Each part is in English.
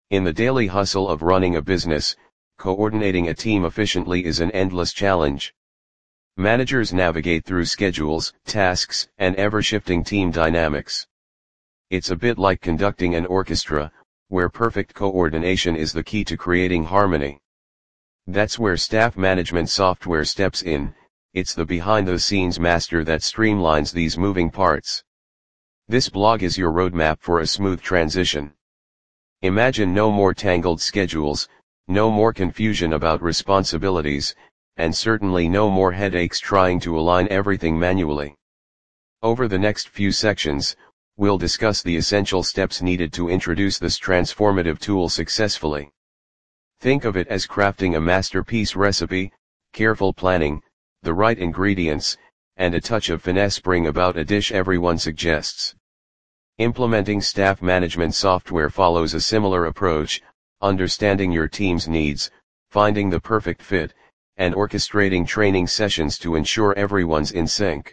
In the daily hustle of running a business, coordinating a team efficiently is an endless challenge. Managers navigate through schedules, tasks, and ever-shifting team dynamics. It's a bit like conducting an orchestra, where perfect coordination is the key to creating harmony. That's where staff management software steps in. It's the behind-the-scenes master that streamlines these moving parts. This blog is your roadmap for a smooth transition. Imagine no more tangled schedules, no more confusion about responsibilities, and certainly no more headaches trying to align everything manually. Over the next few sections, we'll discuss the essential steps needed to introduce this transformative tool successfully. Think of it as crafting a masterpiece recipe: careful planning, the right ingredients, and a touch of finesse bring about a dish everyone suggests. Implementing staff management software follows a similar approach: understanding your team's needs, finding the perfect fit, and orchestrating training sessions to ensure everyone's in sync.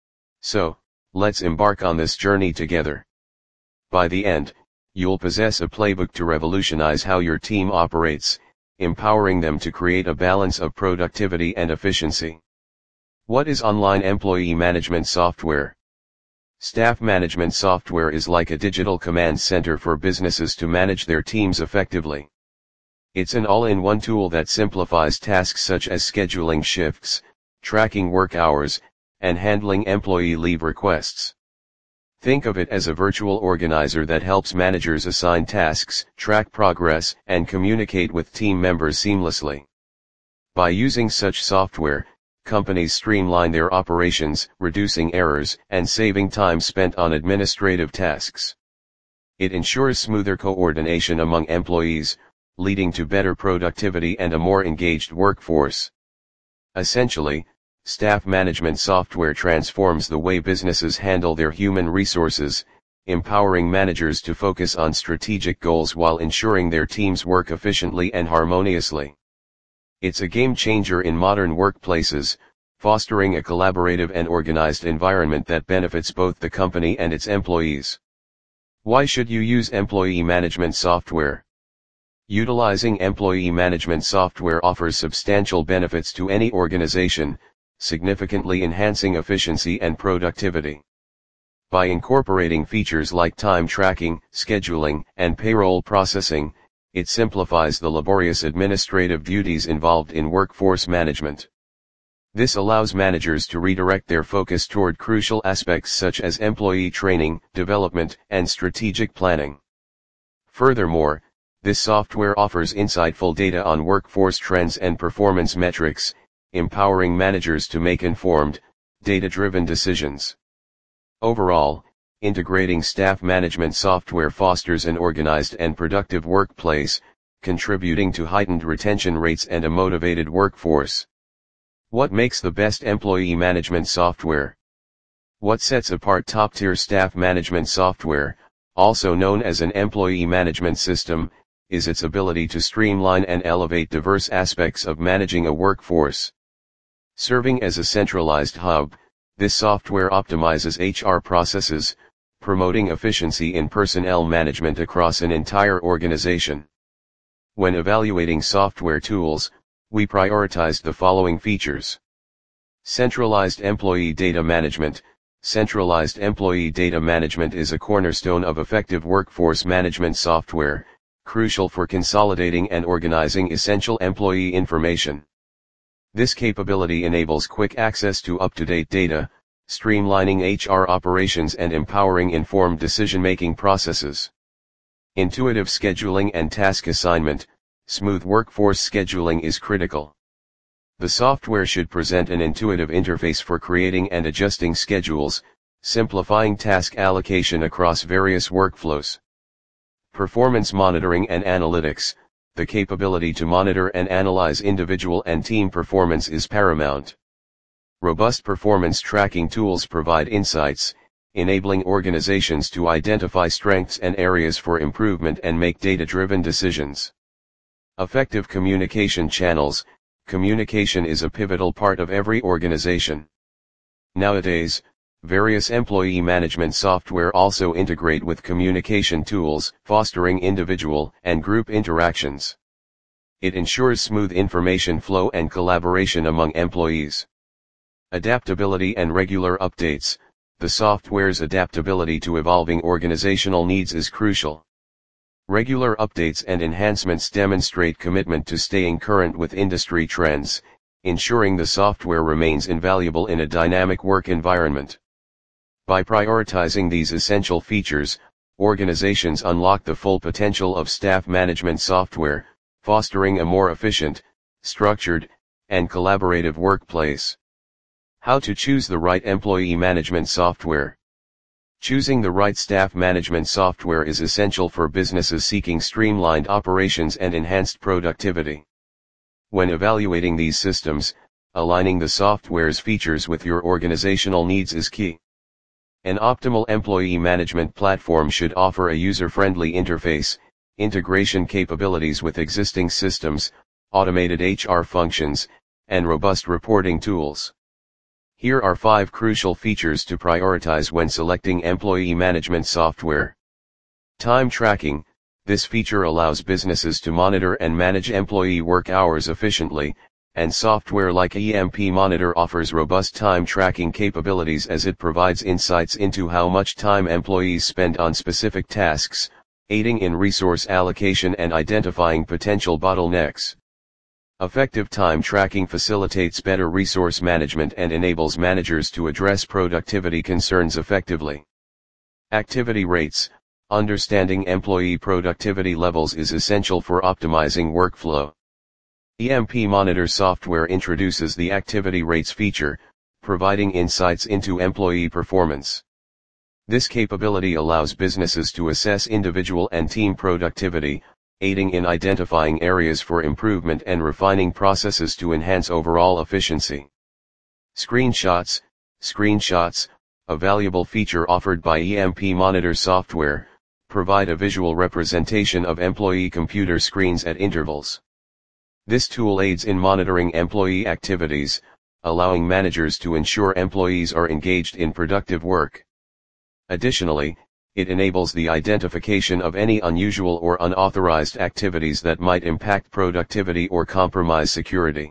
So, let's embark on this journey together. By the end, you'll possess a playbook to revolutionize how your team operates, empowering them to create a balance of productivity and efficiency. What is online employee management software? Staff management software is like a digital command center for businesses to manage their teams effectively. It's an all-in-one tool that simplifies tasks such as scheduling shifts, tracking work hours, and handling employee leave requests. Think of it as a virtual organizer that helps managers assign tasks, track progress, and communicate with team members seamlessly. By using such software, companies streamline their operations, reducing errors and saving time spent on administrative tasks. It ensures smoother coordination among employees, leading to better productivity and a more engaged workforce. Essentially, staff management software transforms the way businesses handle their human resources, empowering managers to focus on strategic goals while ensuring their teams work efficiently and harmoniously. It's a game changer in modern workplaces, fostering a collaborative and organized environment that benefits both the company and its employees. Why should you use employee management software? Utilizing employee management software offers substantial benefits to any organization, significantly enhancing efficiency and productivity. By incorporating features like time tracking, scheduling, and payroll processing, it simplifies the laborious administrative duties involved in workforce management. This allows managers to redirect their focus toward crucial aspects such as employee training, development, and strategic planning. Furthermore, this software offers insightful data on workforce trends and performance metrics, empowering managers to make informed, data-driven decisions. Overall, integrating staff management software fosters an organized and productive workplace, contributing to heightened retention rates and a motivated workforce. What makes the best employee management software? What sets apart top-tier staff management software, also known as an employee management system, is its ability to streamline and elevate diverse aspects of managing a workforce. Serving as a centralized hub, this software optimizes HR processes, promoting efficiency in personnel management across an entire organization. When evaluating software tools, we prioritized the following features. Centralized employee data management. Centralized employee data management is a cornerstone of effective workforce management software, crucial for consolidating and organizing essential employee information. This capability enables quick access to up-to-date data, streamlining HR operations and empowering informed decision-making processes. Intuitive scheduling and task assignment. Smooth workforce scheduling is critical. The software should present an intuitive interface for creating and adjusting schedules, simplifying task allocation across various workflows. Performance monitoring and analytics. The capability to monitor and analyze individual and team performance is paramount. Robust performance tracking tools provide insights, enabling organizations to identify strengths and areas for improvement and make data-driven decisions. Effective communication channels. Communication is a pivotal part of every organization. Nowadays, Various employee management software also integrate with communication tools, fostering individual and group interactions. It ensures smooth information flow and collaboration among employees. Adaptability and regular updates. The software's adaptability to evolving organizational needs is crucial. Regular updates and enhancements demonstrate commitment to staying current with industry trends, ensuring the software remains invaluable in a dynamic work environment. By prioritizing these essential features, organizations unlock the full potential of staff management software, fostering a more efficient, structured, and collaborative workplace. How to choose the right employee management software. Choosing the right staff management software is essential for businesses seeking streamlined operations and enhanced productivity. When evaluating these systems, aligning the software's features with your organizational needs is key. An optimal employee management platform should offer a user-friendly interface, integration capabilities with existing systems, automated HR functions, and robust reporting tools. Here are 5 crucial features to prioritize when selecting employee management software. Time tracking. This feature allows businesses to monitor and manage employee work hours efficiently, and software like EMP Monitor offers robust time tracking capabilities as it provides insights into how much time employees spend on specific tasks, aiding in resource allocation and identifying potential bottlenecks. Effective time tracking facilitates better resource management and enables managers to address productivity concerns effectively. Activity rates. Understanding employee productivity levels is essential for optimizing workflow. EMP Monitor software introduces the activity rates feature, providing insights into employee performance. This capability allows businesses to assess individual and team productivity, aiding in identifying areas for improvement and refining processes to enhance overall efficiency. Screenshots. Screenshots, a valuable feature offered by EMP Monitor software, provide a visual representation of employee computer screens at intervals. This tool aids in monitoring employee activities, allowing managers to ensure employees are engaged in productive work. Additionally, it enables the identification of any unusual or unauthorized activities that might impact productivity or compromise security.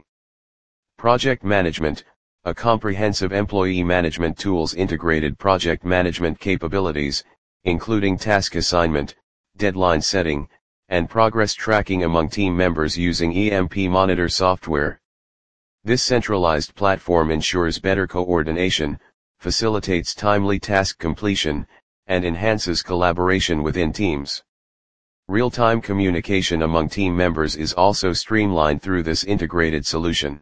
Project management. A comprehensive employee management tool's integrated project management capabilities, including task assignment, deadline setting, and progress tracking among team members using EMP Monitor software. This centralized platform ensures better coordination, facilitates timely task completion, and enhances collaboration within teams. Real-time communication among team members is also streamlined through this integrated solution.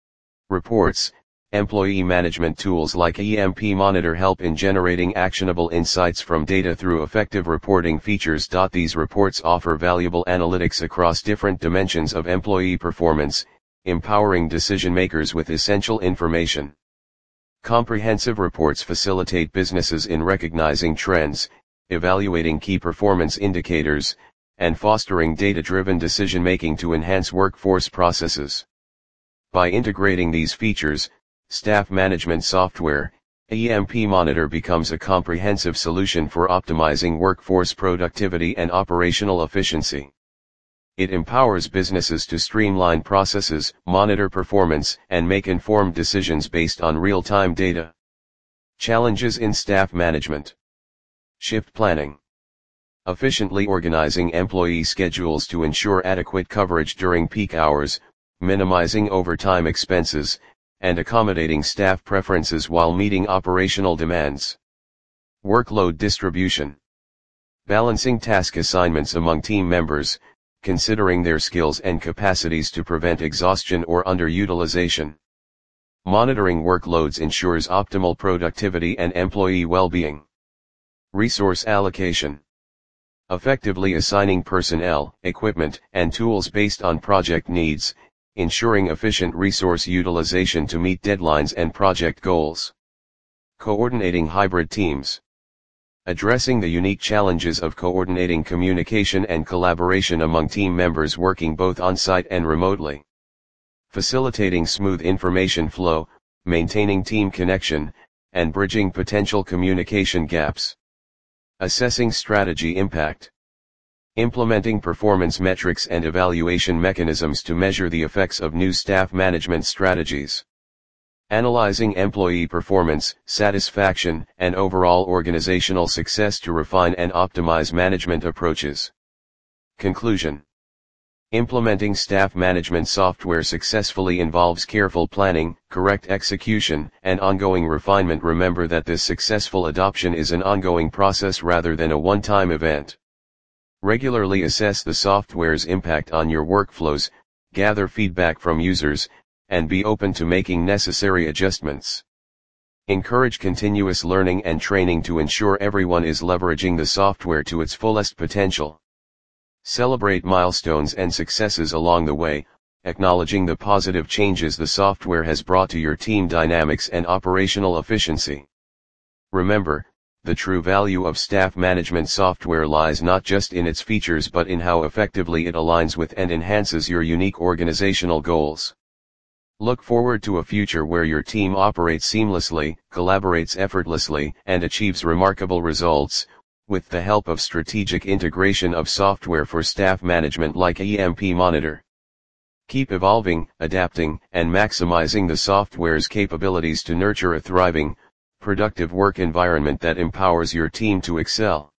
Reports. Employee management tools like EMP Monitor help in generating actionable insights from data through effective reporting features. These reports offer valuable analytics across different dimensions of employee performance, empowering decision-makers with essential information. Comprehensive reports facilitate businesses in recognizing trends, evaluating key performance indicators, and fostering data-driven decision-making to enhance workforce processes. By integrating these features, staff management software, EMP Monitor becomes a comprehensive solution for optimizing workforce productivity and operational efficiency. It empowers businesses to streamline processes, monitor performance, and make informed decisions based on real-time data. Challenges in staff management. Shift planning. Efficiently organizing employee schedules to ensure adequate coverage during peak hours, minimizing overtime expenses, and accommodating staff preferences while meeting operational demands. Workload distribution. Balancing task assignments among team members, considering their skills and capacities to prevent exhaustion or underutilization. Monitoring workloads ensures optimal productivity and employee well-being. Resource allocation. Effectively assigning personnel, equipment, and tools based on project needs, ensuring efficient resource utilization to meet deadlines and project goals. Coordinating hybrid teams. Addressing the unique challenges of coordinating communication and collaboration among team members working both on-site and remotely. Facilitating smooth information flow, maintaining team connection, and bridging potential communication gaps. Assessing strategy impact. Implementing performance metrics and evaluation mechanisms to measure the effects of new staff management strategies. Analyzing employee performance, satisfaction, and overall organizational success to refine and optimize management approaches. Conclusion. Implementing staff management software successfully involves careful planning, correct execution, and ongoing refinement. Remember that this successful adoption is an ongoing process rather than a one-time event. Regularly assess the software's impact on your workflows, gather feedback from users, and be open to making necessary adjustments. Encourage continuous learning and training to ensure everyone is leveraging the software to its fullest potential. Celebrate milestones and successes along the way, acknowledging the positive changes the software has brought to your team dynamics and operational efficiency. Remember, the true value of staff management software lies not just in its features but in how effectively it aligns with and enhances your unique organizational goals. Look forward to a future where your team operates seamlessly, collaborates effortlessly, and achieves remarkable results, with the help of strategic integration of software for staff management like EMP Monitor. Keep evolving, adapting, and maximizing the software's capabilities to nurture a thriving, productive work environment that empowers your team to excel.